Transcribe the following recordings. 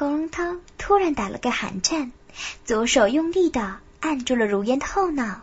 侯龙涛突然打了个寒颤，左手用力地按住了如烟的后脑。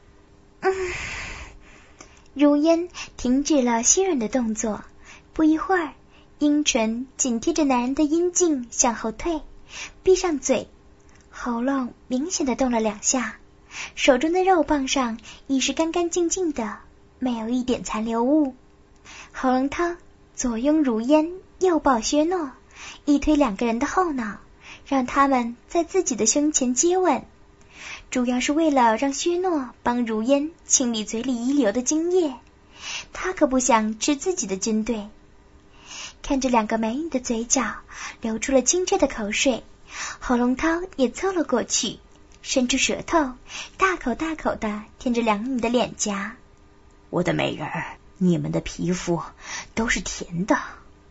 如烟停止了吸吮的动作，不一会儿，阴唇紧贴着男人的阴茎向后退，闭上嘴，喉咙明显的动了2下，手中的肉棒上已是干干净净的，没有一点残留物。侯龙涛左拥如烟，右抱薛诺，一推2个人的后脑，让他们在自己的胸前接吻，主要是为了让薛诺帮如烟清理嘴里遗留的精液，他可不想吃自己的军队。看着2个美女的嘴角流出了清澈的口水，侯龙涛也凑了过去，伸出舌头，大口大口地舔着2女的脸颊。 我的美人儿，你们的皮肤都是甜的。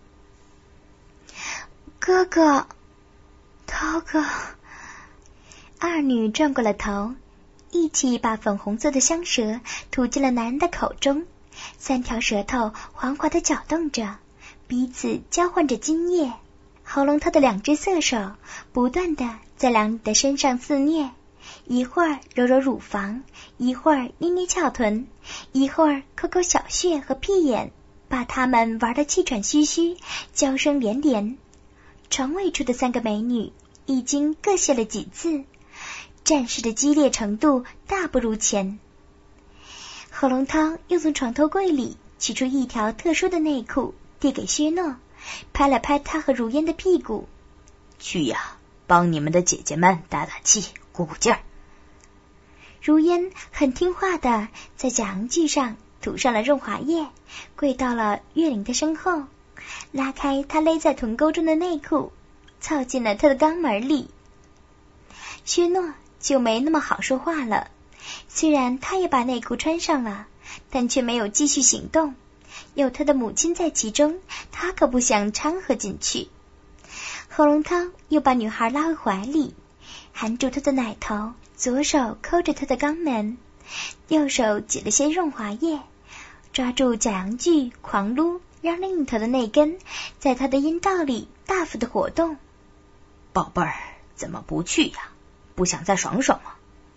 哥哥，涛哥。2女转过了头，一起把粉红色的香舌吐进了男人的口中，3条舌头滑滑地搅动着，彼此交换着精液。喉咙涛的2只色手不断地在2女的身上肆虐，一会儿揉揉乳房，一会儿捏捏翘臀，一会儿抠抠小穴和屁眼，把他们玩得气喘吁吁，娇声连连。床尾处的3个美女已经各泄了几次，战事的激烈程度大不如前。侯龙涛又从床头柜里取出一条特殊的内裤，递给薛诺，拍了拍他和如烟的屁股。 去呀，帮你们的姐姐们打打气，鼓鼓劲儿。 如烟很听话的在假阳具上涂上了润滑液，跪到了月玲的身后，拉开她勒在臀沟中的内裤，凑进了她的肛门里。薛诺就没那么好说话了，虽然他也把内裤穿上了，但却没有继续行动，有他的母亲在其中，他可不想掺和进去。侯龙涛又把女孩拉回怀里，含住她的奶头，左手抠着她的肛门，右手挤了些润滑液，抓住假阳具狂撸，让另一头的内根在她的阴道里大幅的活动。 宝贝儿，怎么不去呀？不想再爽爽吗？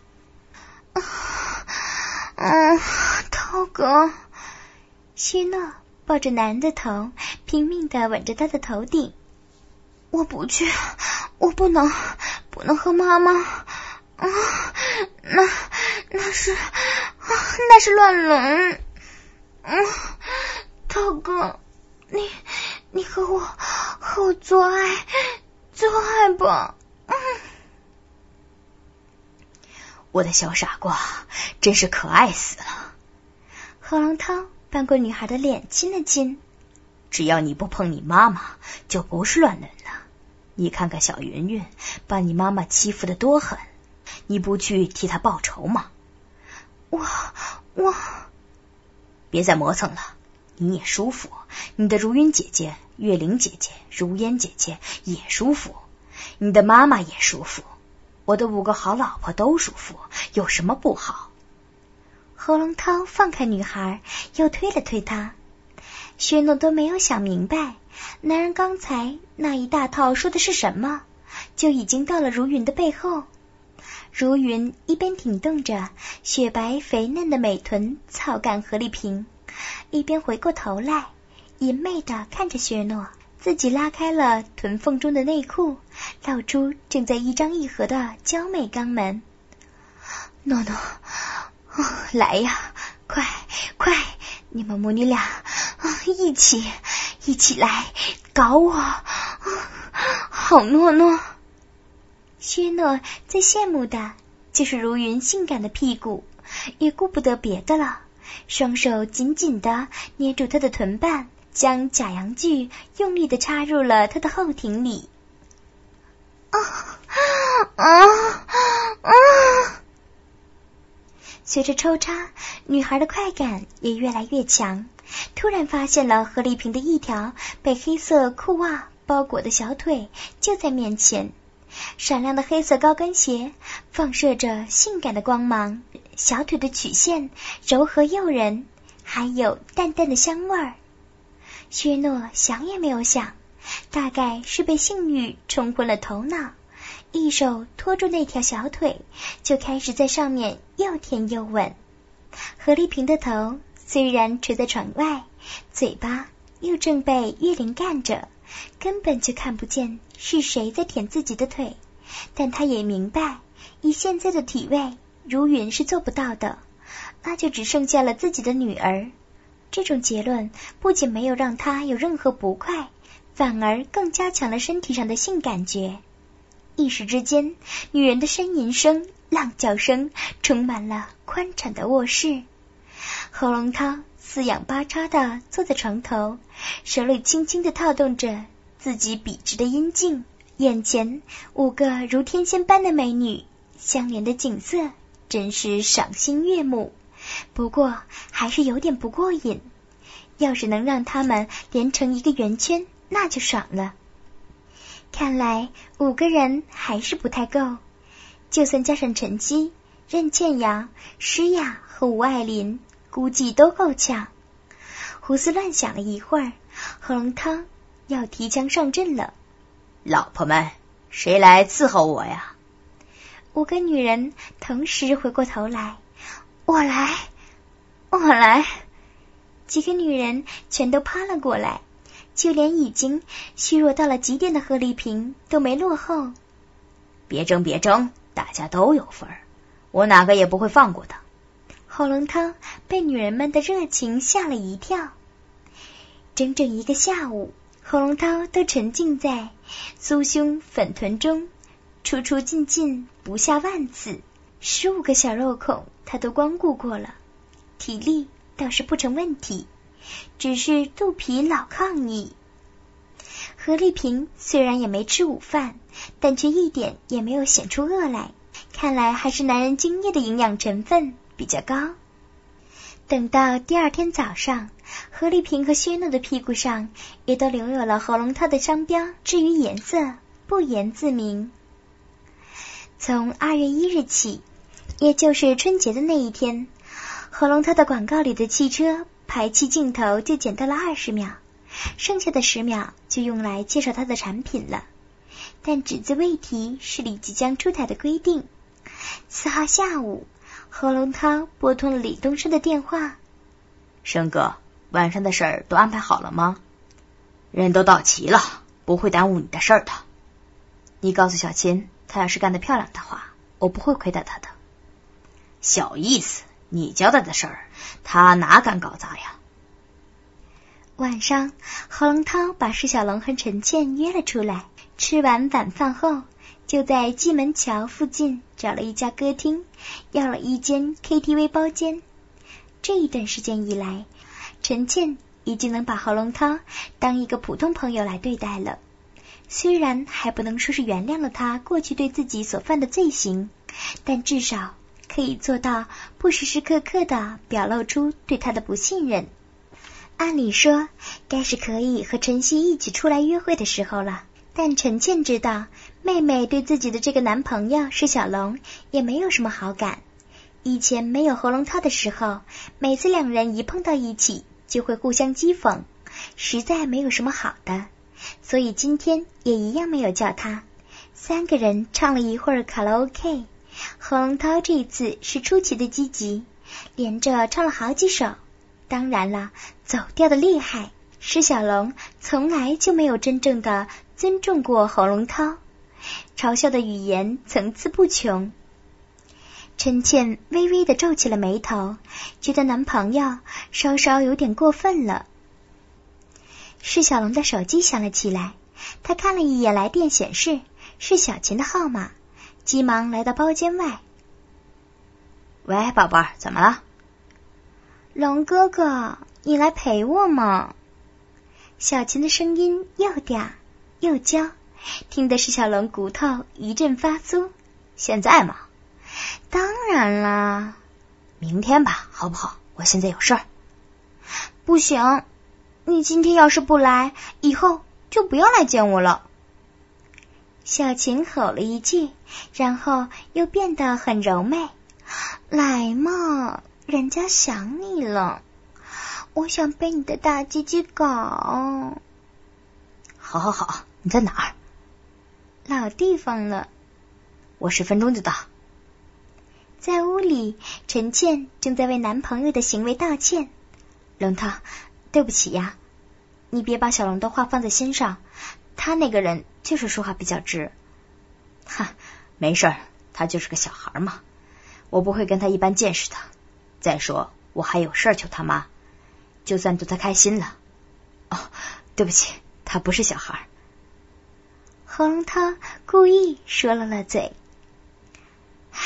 涛哥。薛诺抱着男人的头，拼命地吻着他的头顶。我不去，我不能和妈妈。那是乱伦。涛哥，你和我做爱吧。 我的小傻瓜，真是可爱死了。 何龙涛搬过女孩的脸亲了亲。 只要你不碰你妈妈，就不是乱伦了。你看看小云云，把你妈妈欺负得多狠，你不去替她报仇吗？ 我别再磨蹭了，你也舒服，你的如云姐姐、月玲姐姐、如烟姐姐也舒服，你的妈妈也舒服，我的5个好老婆都舒服，有什么不好？ 侯龙涛放开女孩，又推了推她。薛诺都没有想明白，男人刚才那一大套说的是什么，就已经到了如云的背后。如云一边挺动着雪白肥嫩的美臀操干何丽萍，一边回过头来淫媚地看着薛诺，自己拉开了臀缝中的内裤，露出正在一张一合的娇美肛门。诺诺，来呀，快，你们母女俩一起来搞我，好诺诺。薛诺最羡慕的就是如云性感的屁股，也顾不得别的了，双手紧紧地捏住她的臀瓣，将假阳具用力地插入了她的后庭里。随着抽插，女孩的快感也越来越强，突然发现了何丽萍的一条被黑色裤袜包裹的小腿就在面前，闪亮的黑色高跟鞋放射着性感的光芒，小腿的曲线柔和诱人，还有淡淡的香味儿。薛诺想也没有想， 大概是被性欲冲昏了头脑，一手托住那条小腿，就开始在上面又舔又吻。何丽萍的头虽然垂在床外，嘴巴又正被月玲干着，根本就看不见是谁在舔自己的腿，但她也明白，以现在的体位，如云是做不到的，那就只剩下了自己的女儿。这种结论不仅没有让她有任何不快，反而更加强了身体上的性感觉。一时之间，女人的呻吟声、浪叫声充满了宽敞的卧室。侯龙涛四仰八叉地坐在床头，手里轻轻地套动着自己笔直的阴茎，眼前5个如天仙般的美女相连的景色真是赏心悦目，不过还是有点不过瘾，要是能让他们连成一个圆圈那就爽了。看来5个人还是不太够，就算加上陈曦、任倩瑶、诗雅和吴爱玲，估计都够呛。胡思乱想了一会儿，何龙涛要提枪上阵了。 老婆们，谁来伺候我呀 ？5个女人同时回过头来。我来，我来。几个女人全都趴了过来，就连已经虚弱到了极点的何丽萍都没落后。 别争别争，大家都有份儿，我哪个也不会放过的。 侯龙涛被女人们的热情吓了一跳。整整一个下午，侯龙涛都沉浸在酥胸粉臀中，出出进进不下万次，15个小肉孔他都光顾过了，体力倒是不成问题，只是肚皮老抗议。何丽萍虽然也没吃午饭，但却一点也没有显出饿来，看来还是男人精液的营养成分比较高。等到第2天早上，何丽萍和薛诺的屁股上也都留有了侯龙涛的商标，至于颜色不言自明。从2月1日起，也就是春节的那一天，何龙涛的广告里的汽车排气镜头就减到了20秒，剩下的10秒就用来介绍他的产品了。但只字未提市里即将出台的规定。4号下午，何龙涛拨通了李东升的电话。 生哥，晚上的事儿都安排好了吗？人都到齐了，不会耽误你的事儿的。你告诉小琴，她要是干得漂亮的话，我不会亏待她的。小意思，你交代的事儿，她哪敢搞砸呀？ 晚上，何龙涛把施小龙和陈倩约了出来，吃完晚饭后，就在蓟门桥附近找了一家歌厅，要了一间 KTV 包间。这一段时间以来，陈倩已经能把何龙涛当一个普通朋友来对待了。虽然还不能说是原谅了他过去对自己所犯的罪行，但至少可以做到不时时刻刻地表露出对他的不信任。按理说，该是可以和陈曦一起出来约会的时候了，但陈倩知道妹妹对自己的这个男朋友施小龙也没有什么好感。以前没有何龙涛的时候，每次2人一碰到一起就会互相讥讽，实在没有什么好的，所以今天也一样没有叫他。3个人唱了一会儿卡拉 OK， 何龙涛这一次是出奇的积极，连着唱了好几首。当然了，走调的厉害，施小龙从来就没有真正的尊重过何龙涛，嘲笑的语言层次不穷。陈倩微微地皱起了眉头，觉得男朋友稍稍有点过分了。施小龙的手机响了起来，他看了一眼来电显示是小琴的号码，急忙来到包间外。 喂，宝贝儿，怎么了？ 龙哥哥，你来陪我吗？小琴的声音又嗲又娇，听得施小龙骨头一阵发酥。 现在吗？ 当然啦。 明天吧，好不好？我现在有事儿。 不行，你今天要是不来，以后就不要来见我了。小琴吼了一句，然后又变得很柔媚。来嘛，人家想你了，我想被你的大鸡鸡搞。 好，你在哪儿？ 老地方了。 我10分钟就到。 在屋里，陈倩正在为男朋友的行为道歉。 龙涛，对不起呀，你别把小龙的话放在心上，他那个人就是说话比较直。哈，没事儿，他就是个小孩嘛，我不会跟他一般见识的。再说我还有事儿求他妈，就算逗他开心了。哦，对不起，他不是小孩。 何龙涛故意说了嘴。唉，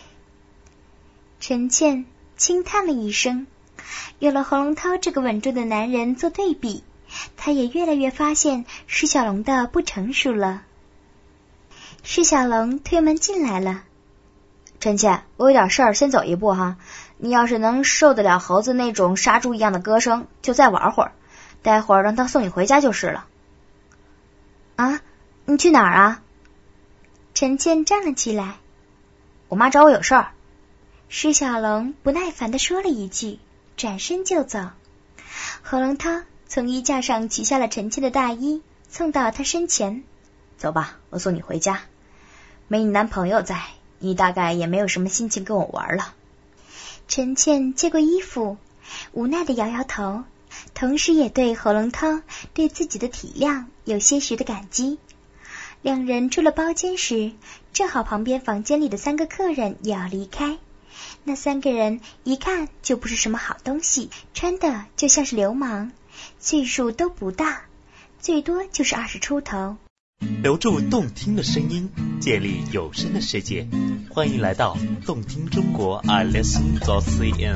陈倩轻叹了一声。有了何龙涛这个稳重的男人做对比，他也越来越发现施小龙的不成熟了。施小龙推门进来了。 陈倩，我有点事儿，先走一步哈。你要是能受得了猴子那种杀猪一样的歌声，就再玩会儿，待会儿让他送你回家就是了。啊，你去哪儿啊？ 陈倩站了起来。 我妈找我有事儿。 施小龙不耐烦地说了一句，转身就走。何龙涛从衣架上取下了陈倩的大衣，送到她身前。 走吧，我送你回家。没你男朋友在，你大概也没有什么心情跟我玩了。 陈倩接过衣服，无奈地摇摇头，同时也对何龙涛对自己的体谅有些许的感激。两人出了包间时，正好旁边房间里的3个客人也要离开。那3个人一看就不是什么好东西，穿的就像是流氓，岁数都不大，最多就是20出头。 留住动听的声音，建立有声的世界，欢迎来到动听中国iListen.cn。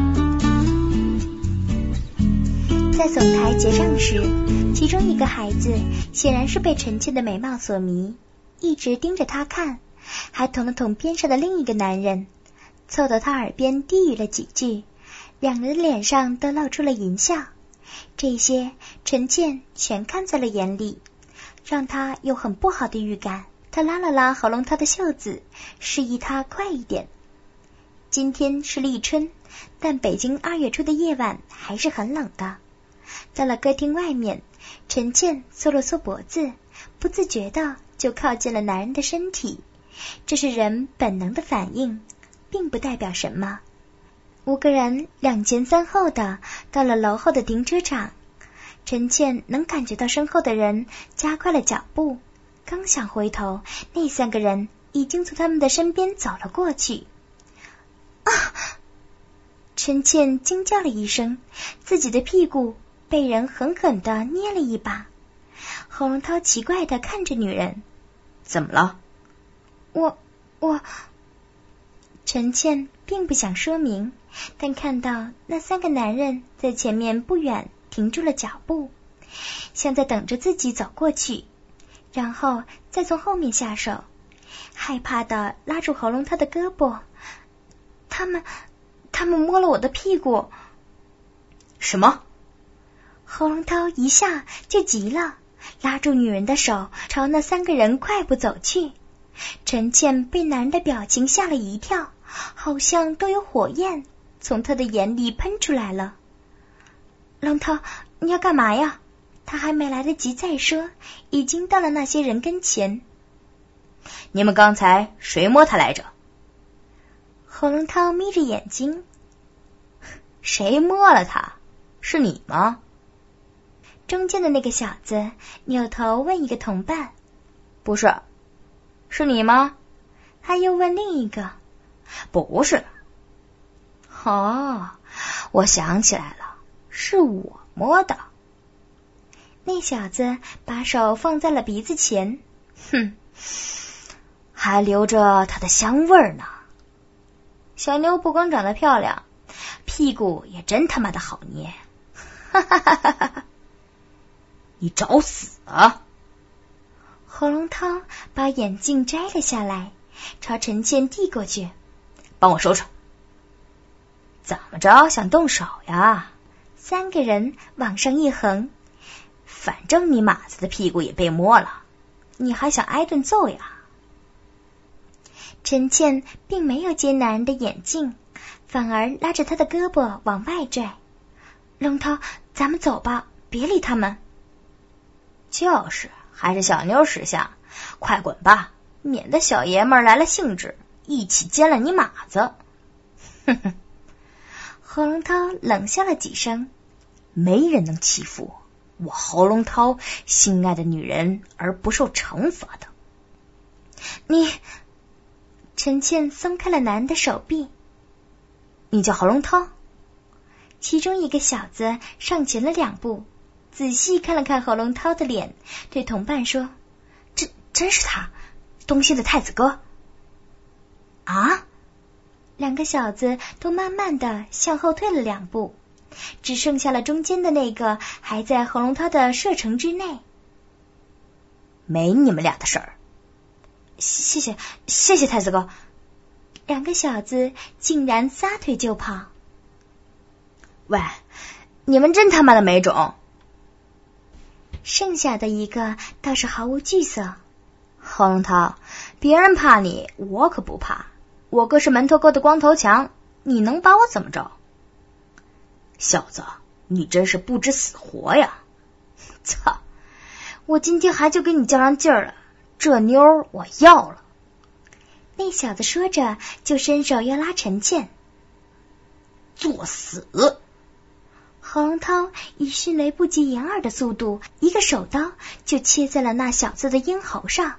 在总台结账时，其中一个孩子显然是被陈倩的美貌所迷，一直盯着她看，还捅了捅边上的另一个男人，凑到他耳边低语了几句，两人的脸上都露出了淫笑。这些陈倩全看在了眼里，让他有很不好的预感。他拉了拉何龙涛的袖子，示意他快一点。今天是立春，但北京2月初的夜晚还是很冷的。到了歌厅外面，陈倩缩了缩脖子，不自觉的就靠近了男人的身体。这是人本能的反应，并不代表什么。5个人2前3后的到了楼后的停车场，陈倩能感觉到身后的人加快了脚步，刚想回头，那3个人已经从他们的身边走了过去。啊！陈倩惊叫了一声，自己的屁股被人狠狠地捏了一把。何龙涛奇怪地看着女人， 怎么了？ 我陈倩并不想说明，但看到那3个男人在前面不远停住了脚步，像在等着自己走过去，然后再从后面下手，害怕地拉住何龙涛的胳膊。他们摸了我的屁股。 什么？ 何龙涛一下就急了，拉住女人的手朝那3个人快步走去。陈倩被男人的表情吓了一跳，好像都有火焰从他的眼里喷出来了。龙涛，你要干嘛呀？他还没来得及再说，已经到了那些人跟前。 你们刚才谁摸他来着？ 何龙涛眯着眼睛。 谁摸了他？是你吗？ 中间的那个小子扭头问一个同伴。 不是。是你吗？ 他又问另一个。 不是。哦，我想起来了，是我摸的。 那小子把手放在了鼻子前。 哼，还留着他的香味呢。小妞不光长得漂亮，屁股也真他妈的好捏。哈哈哈哈哈！你找死啊！ 何龙涛把眼镜摘了下来，朝陈倩递过去。 帮我收着。怎么着，想动手呀 ？3个人往上一横。 反正你马子的屁股也被摸了，你还想挨顿揍呀？ 陈倩并没有接男人的眼镜，反而拉着他的胳膊往外拽。龙涛，咱们走吧，别理他们。 就是，还是小妞识相，快滚吧，免得小爷们来了兴致，一起煎了你马子。 哼哼，侯龙涛冷笑了几声， 没人能欺负我侯龙涛心爱的女人而不受惩罚的。 你，陈倩松开了男人的手臂。 你叫侯龙涛？ 其中一个小子上前了2步，仔细看了看侯龙涛的脸，对同伴说： 这真是他，东兴的太子哥。 啊！2个小子都慢慢的向后退了2步，只剩下了中间的那个还在侯龙涛的射程之内。 没你们俩的事儿。 谢谢太子哥。2个小子竟然撒腿就跑。 喂，你们真他妈的没种！ 剩下的一个倒是毫无惧色。 侯龙涛，别人怕你，我可不怕。我哥是门头沟的光头强，你能把我怎么着？小子，你真是不知死活呀！操！我今天还就给你较上劲儿了，这妞我要了。 那小子说着就伸手要拉陈倩。 作死！ 侯龙涛以迅雷不及掩耳的速度，一个手刀就切在了那小子的咽喉上。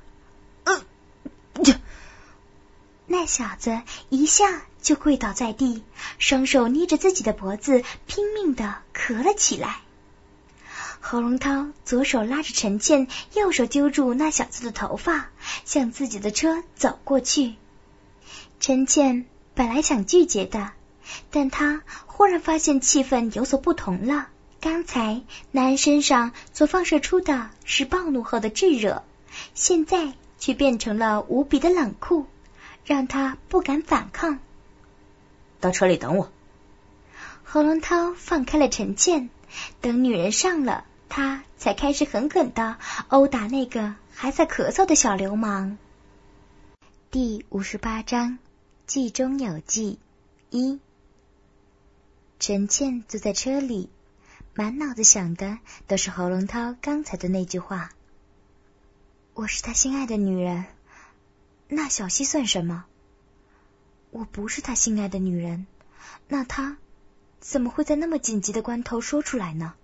那小子一下就跪倒在地，双手捏着自己的脖子，拼命地咳了起来。侯龙涛左手拉着陈倩，右手揪住那小子的头发，向自己的车走过去。陈倩本来想拒绝的，但他忽然发现气氛有所不同了。刚才男人身上所放射出的是暴怒后的炙热，现在却变成了无比的冷酷，让他不敢反抗。 到车里等我。 侯龙涛放开了陈倩，等女人上了，他才开始狠狠地殴打那个还在咳嗽的小流氓。第58章，记中有记1。陈倩坐在车里，满脑子想的都是侯龙涛刚才的那句话：我是他心爱的女人，那小溪算什么？我不是他心爱的女人，那他怎么会在那么紧急的关头说出来呢？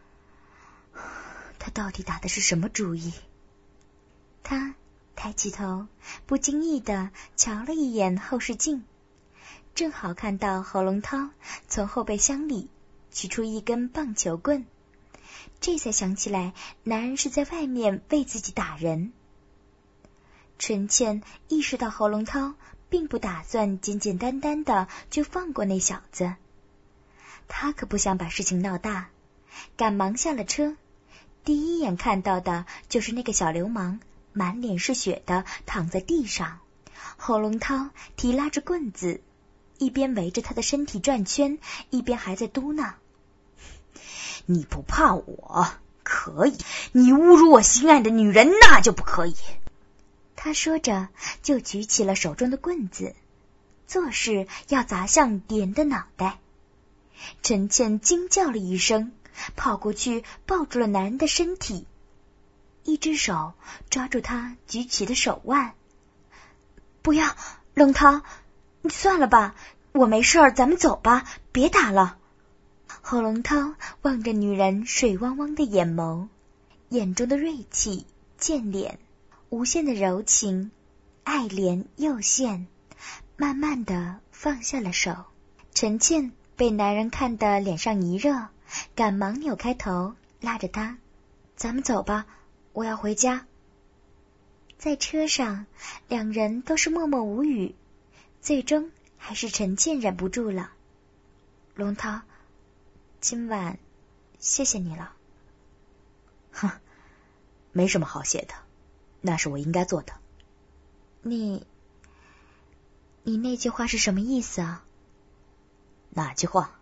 他到底打的是什么主意？他抬起头，不经意地瞧了一眼后视镜，正好看到侯龙涛从后备箱里取出一根棒球棍，这才想起来男人是在外面为自己打人。陈倩意识到侯龙涛并不打算简简单单的就放过那小子，他可不想把事情闹大，赶忙下了车。第一眼看到的就是那个小流氓满脸是血的躺在地上，侯龙涛提拉着棍子，一边围着他的身体转圈，一边还在嘟囔： 你不怕我可以，你侮辱我心爱的女人那就不可以。 他说着就举起了手中的棍子，作势要砸向敌人的脑袋。陈倩惊叫了一声，跑过去抱住了男人的身体，一只手抓住他举起的手腕。不要，龙涛，你算了吧，我没事儿，咱们走吧，别打了。侯龙涛望着女人水汪汪的眼眸，眼中的锐气、眷恋、无限的柔情，爱怜又羡，慢慢的放下了手。陈倩被男人看得脸上一热，赶忙扭开头，拉着他：咱们走吧，我要回家。在车上，2人都是默默无语，最终还是陈倩忍不住了：龙涛，今晚谢谢你了。 哼，没什么好谢的，那是我应该做的。 你那句话是什么意思啊？ 哪句话？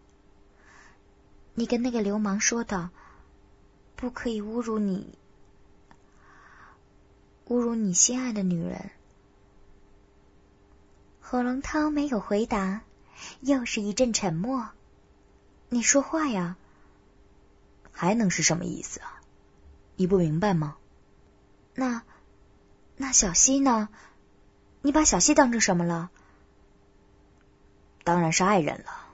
你跟那个流氓说的，不可以侮辱你心爱的女人。侯龙涛没有回答，又是一阵沉默。你说话呀。 还能是什么意思啊？ 你不明白吗？ 那小溪呢？你把小溪当成什么了？ 当然是爱人了。